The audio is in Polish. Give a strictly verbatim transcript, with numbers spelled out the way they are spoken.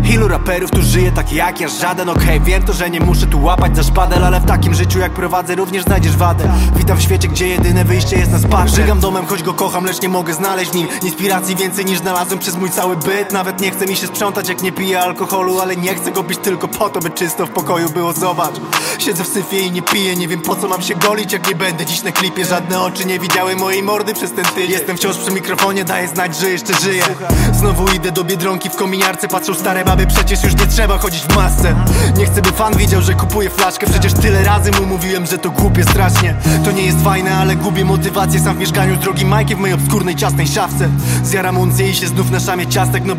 Ilu raperów tu żyje tak jak ja? Żaden. Okej, okay, wiem to, że nie muszę tu łapać za szpadel, ale w takim życiu jak prowadzę również znajdziesz wadę. Witam w świecie, gdzie jedyne wyjście jest na spacer. Żygam domem, choć go kocham, lecz nie mogę znaleźć w nim inspiracji więcej niż znalazłem przez mój cały byt. Nawet nie chce mi się sprzątać, jak nie piję alkoholu, ale nie chcę go pić tylko po to, by czysto w pokoju było. Zobacz, siedzę w syfie i nie piję. Nie wiem po co mam się golić, jak nie będę dziś na klipie. Żadne oczy nie widziały mojej mordy przez ten tydzień. Jestem wciąż przy mikrofonie, daję znać, że jeszcze żyję. Znowu idę do Biedronki, w kominiarce patrzą stare baby, przecież już nie trzeba chodzić w masce. Nie chcę, by fan widział, że kupuję flaszkę. Przecież tyle razy mu mówiłem, że to głupie strasznie. To nie jest fajne, ale gubię motywację sam w mieszkaniu z drogim Majkiem w mojej obskurnej ciasnej szafce. Zjaram uncję i się znów na szamie ciastek, no